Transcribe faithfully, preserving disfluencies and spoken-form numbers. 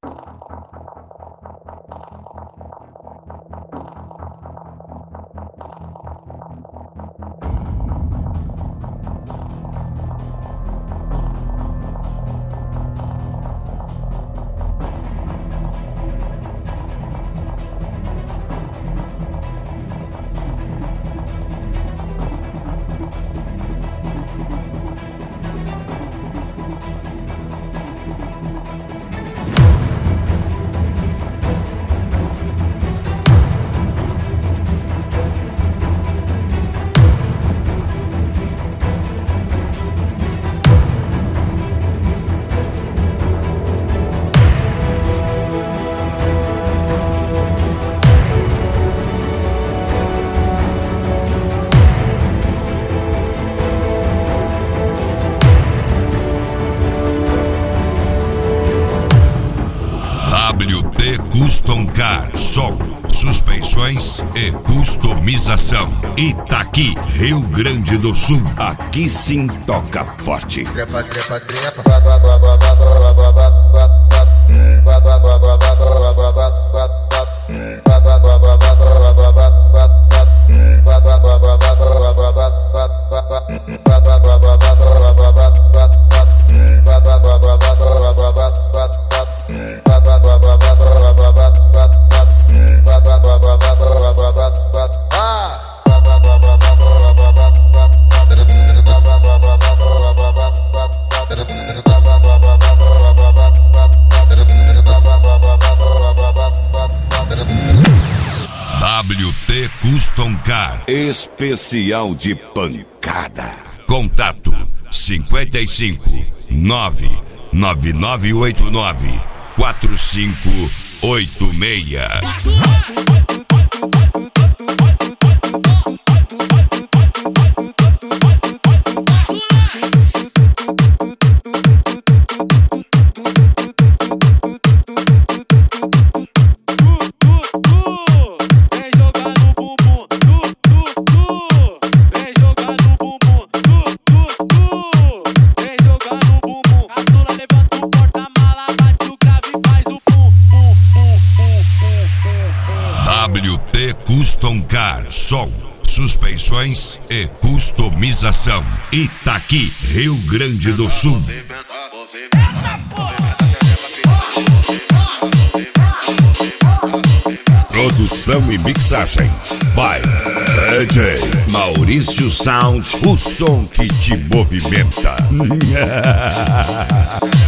W T Custom Car, som, suspensões e customização. Itaqui, Rio Grande do Sul. Aqui sim toca forte. Trepa, trepa, trepa. W T Custom Car, especial de pancada. Contato cinquenta e cinco, nove nove nove oito nove, quatro cinco oito seis. W T Custom Car, som, suspensões e customização. Itaqui, Rio Grande do Sul. Produção e mixagem by D J Maurício Sound, o som que te movimenta.